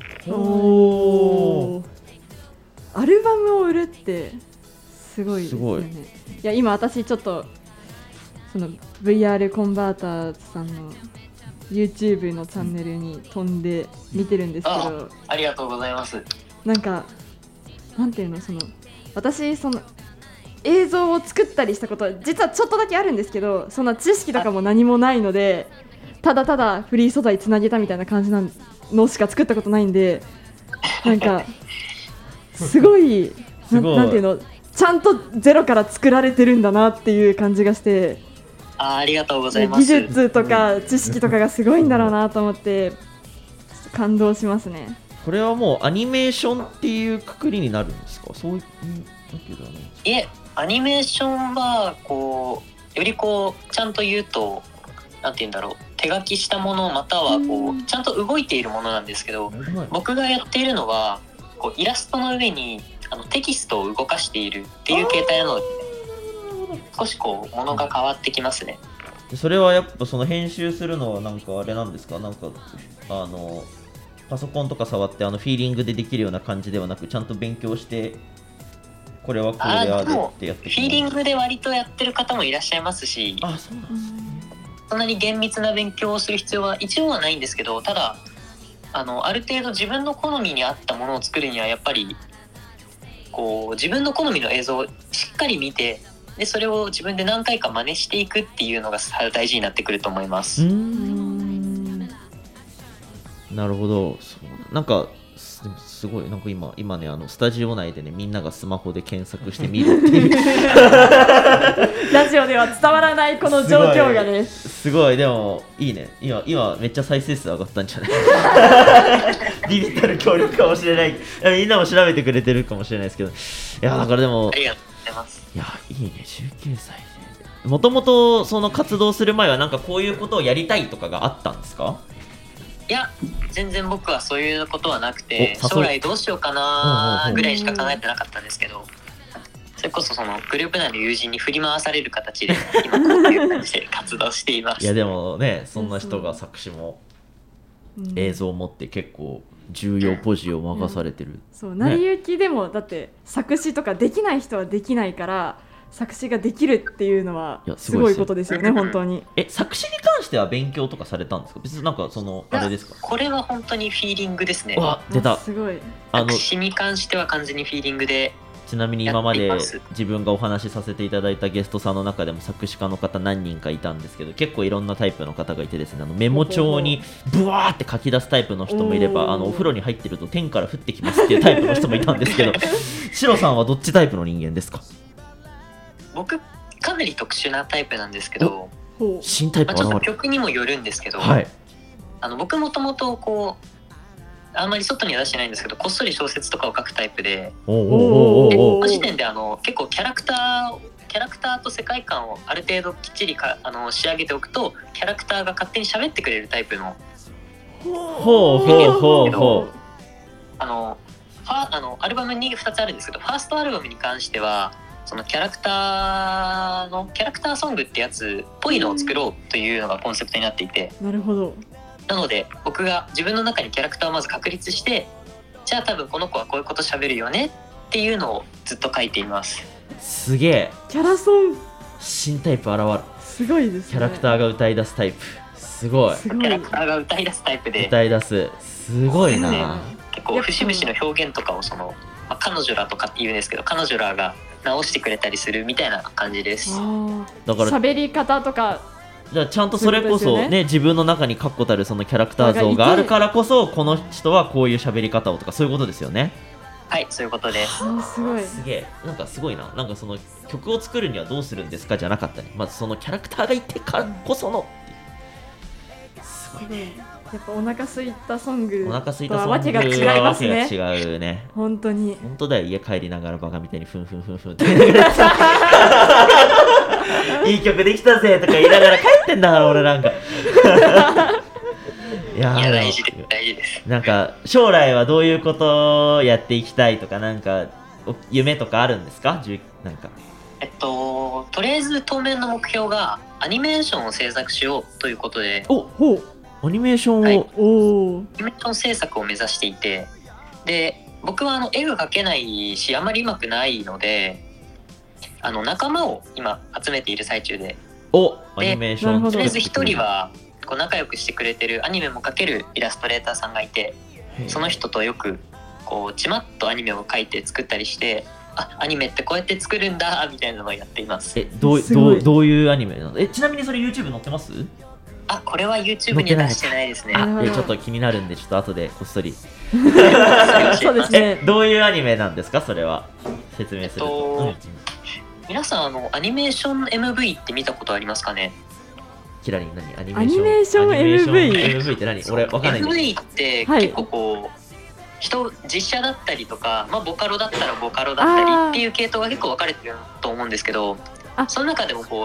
おー、アルバムを売るってすごいですよね。いや今私ちょっとその ブイアール コンバーターさんの YouTube のチャンネルに飛んで見てるんですけど、 あ, ありがとうございます。 なんかなんていうの、その私その映像を作ったりしたことは実はちょっとだけあるんですけど、そんな知識とかも何もないのでただただフリー素材つなげたみたいな感じなのしか作ったことないんで、なんかすごいな, なんていうのちゃんとゼロから作られてるんだなっていう感じがして、 あ, ありがとうございます。 技術とか知識とかがすごいんだろうなと思って感動しますね。 これはもうアニメーションっていうくくりになるんですか？そういうわけではないんですか？ いえ、アニメーションはこよりこうちゃんと言うとなんて言うんだろう、手書きしたものまたはこうちゃんと動いているものなんですけど、僕がやっているのはこうイラストの上にあのテキストを動かしているっていう形態なので、少しこうものが変わってきますね。 それはやっぱその編集するのはなんかあれなんですか、なんかあのパソコンとか触ってあのフィーリングでできるような感じではなく、ちゃんと勉強してこれはこうであるってやってフィーリングで割とやってる方もいらっしゃいますし、 あ、そうなんですね。 そんなに厳密な勉強をする必要は一応はないんですけど、ただあのある程度自分の好みに合ったものを作るにはやっぱりこう自分の好みの映像をしっかり見て、でそれを自分で何回か真似していくっていうのが大事になってくると思います。 うーん、なるほど。そうなんか す, すごいなんか今今ね、あのスタジオ内でね、みんながスマホで検索してみるっていうラジオでは伝わらないこの状況がね、 すごい、でもいいね。今今めっちゃ再生数上がったんじゃないビビったる協力かもしれない。みんなも調べてくれてるかもしれないですけど、いやだからでも、 ありがとうございます。 いやいいね、じゅうきゅうさいで。もともとその活動する前はなんかこういうことをやりたいとかがあったんですか？ いや全然僕はそういうことはなくて、 お将来どうしようかなぐらいしか考えてなかったんですけど、それこそそのグループ内の友人に振り回される形で今こういう感じで活動しています。 いやでもね、そんな人が作詞も映像を持って結構重要ポジを任されてる、うん、 そう、成り行きでもだって作詞とかできない人はできないから作詞ができるっていうのはすごいことですよね。本当に。 え、作詞に関しては勉強とかされたんですか？別になんかそのあれですか？ これは本当にフィーリングですね。 わ、出た。 すごい。 作詞に関しては完全にフィーリングで。 ちなみに今まで自分がお話しさせていただいたゲストさんの中でも作詞家の方何人かいたんですけど、結構いろんなタイプの方がいてですね、あのメモ帳にブワーって書き出すタイプの人もいれば、あのお風呂に入ってると天から降ってきますっていうタイプの人もいたんですけどシロさんはどっちタイプの人間ですか？ 僕かなり特殊なタイプなんですけど、 新タイプ、 まあ、ちょっと曲にもよるんですけど、 はい、 あの僕もともとこうあんまり外には出してないんですけど、こっそり小説とかを書くタイプで、その時点であの結構キャラクターキャラクターと世界観をある程度きっちりかあの仕上げておくと、キャラクターが勝手に喋ってくれるタイプのほうほうほうほうあのファあのアルバムにふたつあるんですけど、ファーストアルバムに関してはそのキャラクターのキャラクターソングってやつっぽいのを作ろうというのがコンセプトになっていて、 なるほど。 なので僕が自分の中にキャラクターをまず確立して、じゃあ多分この子はこういうこと喋るよねっていうのをずっと書いています。 すげえ、 キャラソン新タイプ現る。 すごいですね。 キャラクターが歌い出すタイプ、すごい。 キャラクターが歌い出すタイプで歌い出す、すごいな、 ね、結構節々の表現とかをその、まあ、彼女らとかって言うんですけど、彼女らが直してくれたりするみたいな感じです。 だから喋り方とか、 じゃあちゃんとそれこそね、ね、自分の中に確固たるそのキャラクター像があるからこそ、この人はこういう喋り方をとか、そういうことですよね。 はい、そういうことです。 すごい。 すげえ、なんかすごいな。なんかその曲を作るにはどうするんですかじゃなかったね。まずそのキャラクターがいてからこそのっていう。すごいね。 やっぱお腹空いたソングお腹空いとたソングはわけが違いますね。 わけが違うね。 本当に。 本当だよ、家帰りながらバカみたいにふんふんふんふんっていい曲できたぜとか言いながら帰ってんだから俺なんか。いや、 いや大事です、大事です。 なんか将来はどういうことをやっていきたいとか、なんか夢とかあるんですか？なんかえっととりあえず当面の目標がアニメーションを制作しようということで、 おほうアニメーションを、 はい、 おアニメーション制作を目指していて、で僕はあの絵が描けないしあまり上手くないので、あの仲間を今集めている最中で、 おアニメーションとりあえず一人はこう仲良くしてくれてるアニメも描けるイラストレーターさんがいて、その人とよくこうちまっとアニメを描いて作ったりして、あアニメってこうやって作るんだみたいなのをやっています。 えどうどうどういうアニメなの？えちなみにそれ YouTube 載ってます？ あこれは YouTube には出してないですね。 あちょっと気になるんでちょっと後でこっそりそうですね。 えどういうアニメなんですか？それは説明すると、えっとうん、 皆さんあのアニメーション エムブイ って見たことありますかね？ キラリン何アニメーション エムブイエムブイ って何？俺わかんないんだエムブイ って結構こう、はい、人実写だったりとか、まあ、ボカロだったらボカロだったりっていう系統が結構分かれてると思うんですけど、その中でもこう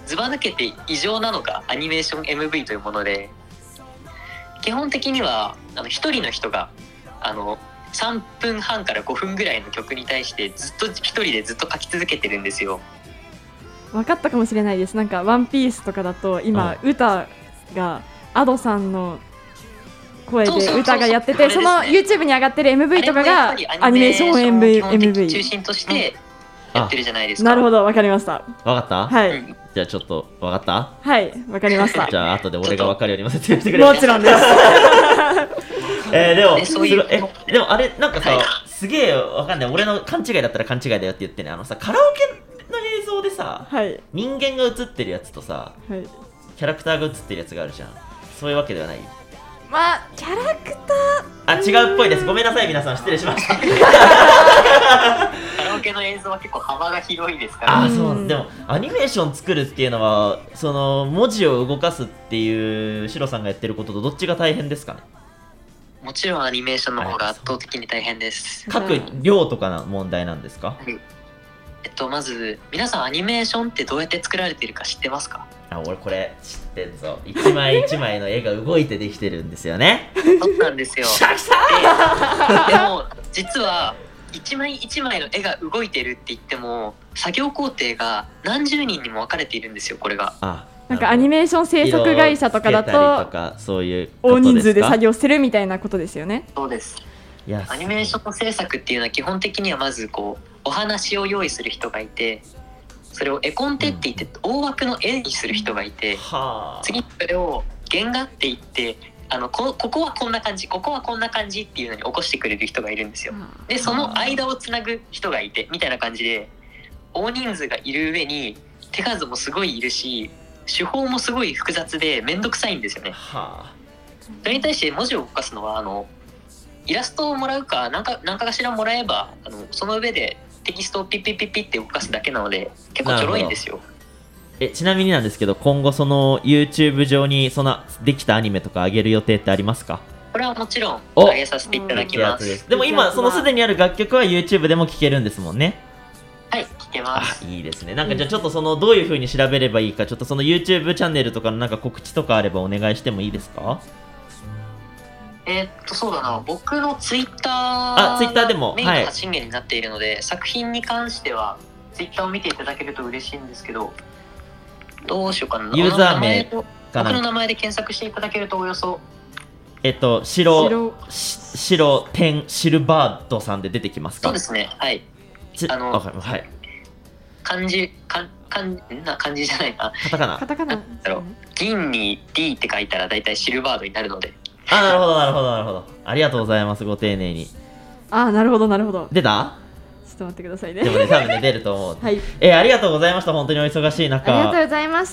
ずば抜けて異常なのがアニメーション エムブイ というもので、基本的にはあの一人の人があのさんぷんはんからごふんぐらいの曲に対してずっと一人でずっと書き続けてるんですよ。 分かったかもしれないです。なんかワンピースとかだと今歌が Ado さんの声で歌がやってて、その YouTube に上がってる エムブイ とかがアニメーション エムブイエムブイ中心としてやってるじゃないですか。 なるほど、わかりました。 わかった？ はい。 じゃあちょっとわかった？ はい、わかりました。 じゃあ後で俺がわかるようにも説明してくれ。 もちろんです。 えー、でもすごいえでもあれなんかさ、すげえわかんない。俺の勘違いだったら勘違いだよって言ってね、あのさカラオケの映像でさ、 はい、 人間が映ってるやつとさ、はい、キャラクターが映ってるやつがあるじゃん。そういうわけではない。 まあキャラクターあ違うっぽいです。ごめんなさい皆さん、失礼しました。 カラオケの映像は結構幅が広いですから。 あそう、でもアニメーション作るっていうのはその文字を動かすっていうシロさんがやってることとどっちが大変ですかね？ もちろんアニメーションの方が圧倒的に大変です。 書く量とかの問題なんですか？ えっとまず皆さんアニメーションってどうやって作られているか知ってますか？ あ、俺これ知ってんぞ。一枚一枚の絵が動いてできてるんですよね。 そうなんですよ。で, でも実は一枚一枚の絵が動いてるって言っても作業工程が何十人にも分かれているんですよ。これがあなんかアニメーション制作会社とかだとそういう大人数で作業するみたいなことですよね。 そうです。アニメーション制作っていうのは基本的にはまずこうお話を用意する人がいて、それを絵コンテって言って大枠の絵にする人がいて、うん、次それを原画って言ってあの こ, ここはこんな感じここはこんな感じっていうのに起こしてくれる人がいるんですよ。でその間をつなぐ人がいてみたいな感じで大人数がいる上に手数もすごいいるし手法もすごい複雑でめんどくさいんですよね。それに対して文字を動かすのはあのイラストをもらうか何か何かしらもらえばあのその上でテキストをピッピッピッピッって動かすだけなので結構ちょろいんですよ。 えちなみになんですけど、今後その YouTube 上にそのできたアニメとか上げる予定ってありますか？ これはもちろん上げさせていただきます。 でも今そのすでにある楽曲は YouTube でも聴けるんですもんね。 はい聴けます。 あいいですね。なんかじゃあちょっとそのどういう風に調べればいいか、ちょっとその YouTube チャンネルとかのなんか告知とかあればお願いしてもいいですか？ えー、っとそうだな、僕のツイッターあツイッターでもメインの発信源になっているので、はい、作品に関してはツイッターを見ていただけると嬉しいんですけど、どうしようかな。 ユーザー名かな。 僕の名前で検索していただけるとおよそえっと白白点シルバードさんで出てきますか？ そうですね、はい。あのはい、 漢字漢漢な漢字じゃないな。 カタカナ。 カタカナ。 銀に D って書いたらだいたいシルバードになるので。 あ、なるほどなるほどなるほど。ありがとうございます、ご丁寧に。 あ、なるほどなるほど。 出た？ ちょっと待ってくださいね。 でもね、多分ね出ると思う。 はい。 えー、ありがとうございました。本当にお忙しい中。 ありがとうございました。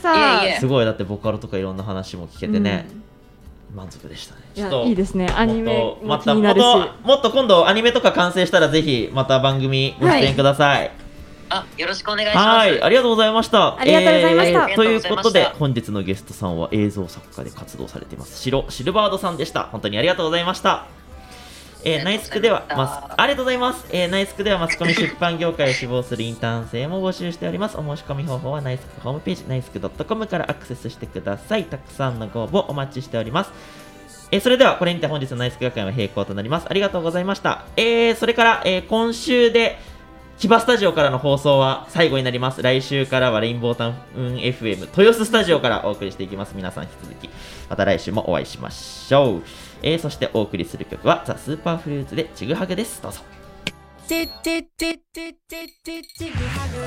いえいえすごい、だってボカロとかいろんな話も聞けてね、うん、満足でしたね。 ちょっといいですね。アニメも気になるし、 もっともっと今度アニメとか完成したらぜひまた番組ご出演ください。はい、 あ、よろしくお願いします。 はい、ありがとうございました。 ありがとうございました。 えー、ということで本日のゲストさんは映像作家で活動されています白シルバードさんでした。本当にありがとうございました。えー、ナイスクではマスありがとうございます。えー、ナイスクではマスコミ出版業界を志望するインターン生も募集しております。お申し込み方法はナイスクホームページナイスクドットコムからアクセスしてください。たくさんのご応募お待ちしております。えー、それではこれにて本日のナイスク学園は閉校となります。ありがとうございました。えー、それから、えー、今週で千葉スタジオからの放送は最後になります。来週からはレインボータウン エフエム 豊洲スタジオからお送りしていきます。皆さん引き続きまた来週もお会いしましょう。えー、そしてお送りする曲はザ・スーパーフルーツでちぐはぐです。どうぞ。ちちちちちちちぐはぐ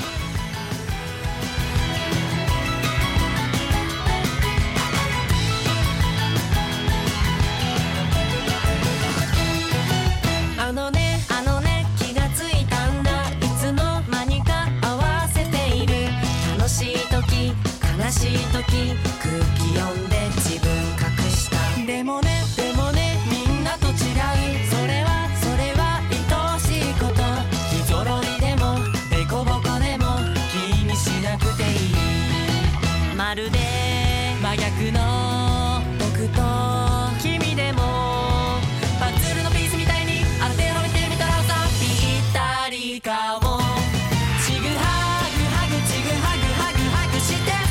あのねあのね気がついたんだ、いつの間にか合わせている。楽しい時悲しい時空気読んで自分隠した。でもねでもねみんなと違う、それはそれは愛しいこと。不揃いでもデコボコでも気にしなくていい。まるで真逆の僕と君でもパズルのピースみたいに当てはめてみたらさぴったりかも。ちぐはぐはぐちぐはぐはぐはぐして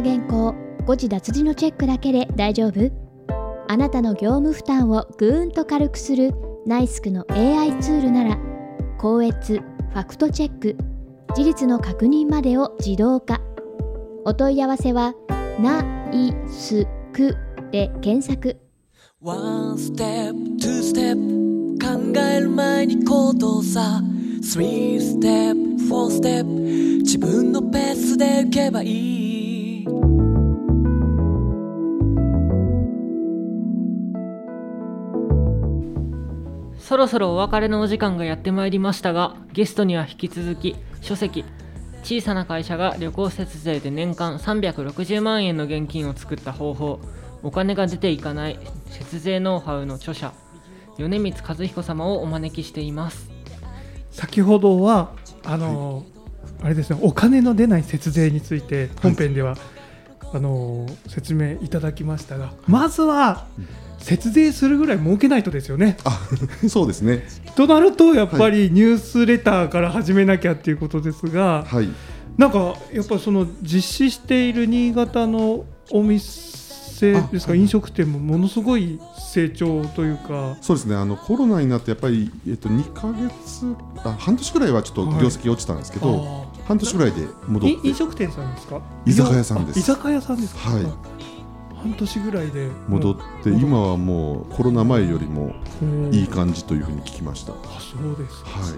原稿、誤字脱字のチェックだけで大丈夫？あなたの業務負担をぐーんと軽くするナイスクの エーアイ ツールなら、校閲、ファクトチェック、事実の確認までを自動化。お問い合わせはナイスクで検索。 One step, two step 考える前に行動さ Three step, four step 自分のペースで行けばいい。 そろそろお別れのお時間がやってまいりましたが、ゲストには引き続き書籍小さな会社が旅行節税で年間さんびゃくろくじゅうまんえんの現金を作った方法、お金が出ていかない節税ノウハウの著者米光和彦様をお招きしています。 先ほどはあの、はい、あれですね、お金の出ない節税について本編では、はい、あの説明いただきましたが、まずは節税するぐらい儲けないとですよね。 あ、そうですね。 となるとやっぱりニュースレターから始めなきゃっていうことですが、はい、なんかやっぱりその実施している新潟のお店ですか、飲食店もものすごい成長というか。 そうですね、あのコロナになってやっぱり、えっと、にかげつあ半年ぐらいはちょっと業績落ちたんですけど、はい、半年ぐらいで戻って。 飲食店さんですか？ 居酒屋さんです。 居酒屋さんですか？ はい、 半年ぐらいで戻って、今はもうコロナ前よりもいい感じというふうに聞きました。あ、 そうですか。 はい、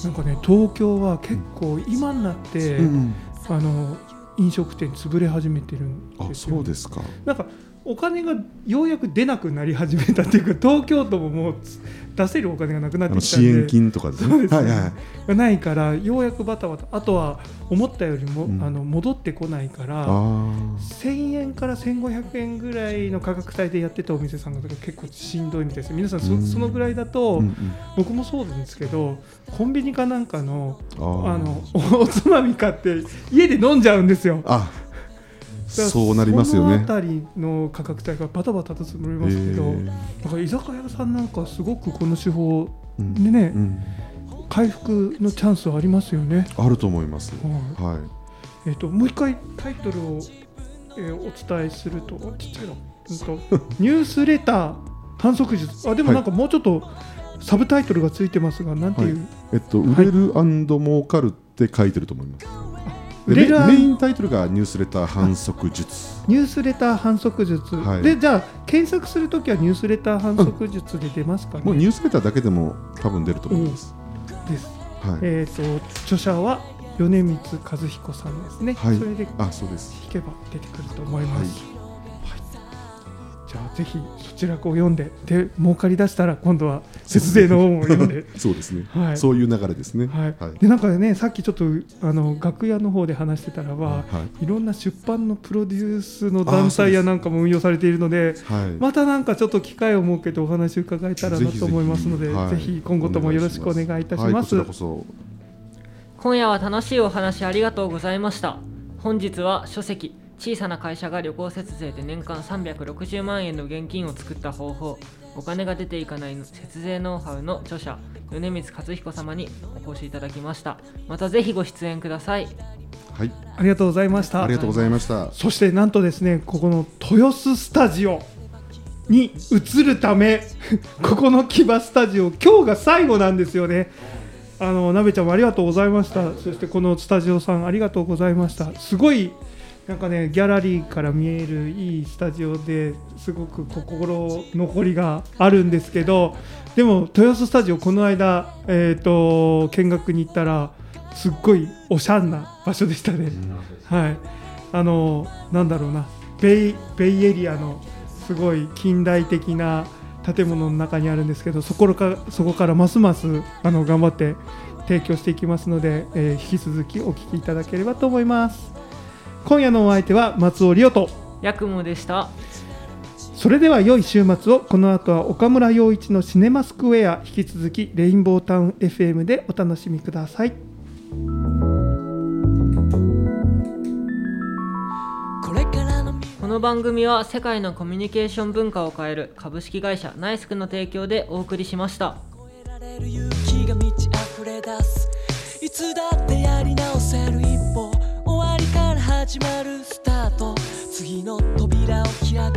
なんかね、東京は結構今になって、うん、あの飲食店潰れ始めてるんですよ。 あ、そうですか。 なんかお金がようやく出なくなり始めたっていうか、東京都ももう出せるお金がなくなってきたんで、 支援金とかですね。 そうですね、 はいはい、 がないからようやくバタバタ、あとは思ったよりも、うん、あの戻ってこないから、せんえんからせんごひゃくえんぐらいの価格帯でやってたお店さんが結構しんどいみたいです。皆さん そ,、うん、そのぐらいだと、うんうん、僕もそうなんですけど、コンビニかなんかのあの お, おつまみ買って家で飲んじゃうんですよ。あ、 そうなりますよね。 そのあたりの価格帯がバタバタと積もりますけど、だから居酒屋さんなんかすごくこの手法でね、うんうん、回復のチャンスはありますよね。 あると思います。 はい、はい、えーと、もう一回タイトルを、えー、お伝えすると、ちっちゃいの、うん、とニュースレター反則術。あ、でもなんかもうちょっとサブタイトルがついてますが、なんていう、はい、 えっと、売れる&儲かるって書いてると思います。メ, メインタイトルがニュースレター反則術。 ニュースレター反則術、はい、で、じゃあ検索するときはニュースレター反則術で出ますかね。 もうニュースレターだけでも多分出ると思います。 です、はい、えーと著者は米光和彦さんですね。はい、それであ、そうです。 引けば出てくると思います。はいはい、じゃあぜひそちらを読んで、で儲かり出したら今度は節税の本を読んでそうですね、はい、そういう流れですね。 はいはい、でなんかね、さっきちょっとあの楽屋の方で話してたらば、はい、いろんな出版のプロデュースの団体やなんかも運用されているので、はい、またなんかちょっと機会を設けてお話を伺えたらなと思いますので、ぜひ、はい、ぜひ今後ともよろしくお願いいたします。はい、こちらこそ。 今夜は楽しいお話ありがとうございました。本日は書籍小さな会社が旅行節税で年間さんびゃくろくじゅうまんえんの現金を作った方法、お金が出ていかない節税ノウハウの著者米光和彦様にお越しいただきました。またぜひご出演ください。 はい、 ありがとうございました。 ありがとうございました。 そしてなんとですね、ここの豊洲スタジオに移るためここの木場スタジオ、今日が最後なんですよね。あのなべちゃんもありがとうございました。そしてこのスタジオさんありがとうございました。すごいなんかね、ギャラリーから見えるいいスタジオですごく心残りがあるんですけど、でも豊洲スタジオこの間、えー、と見学に行ったらすっごいおしゃんな場所でしたね。はい、あのなんだろうな、ベイ、ベイエリアのすごい近代的な建物の中にあるんですけど、そこから、そこからますますあの頑張って提供していきますので、えー、引き続きお聞きいただければと思います。今夜のお相手は松尾理央とヤクモでした。 それでは良い週末を。この後は岡村陽一のシネマスクエア、引き続きレインボータウン エフエム でお楽しみください。 この番組は世界のコミュニケーション文化を変える株式会社ナイスクの提供でお送りしました。勇気が満ち溢れ出す、いつだってやり直せる一歩、終わりから始まるスタート。 次の扉を開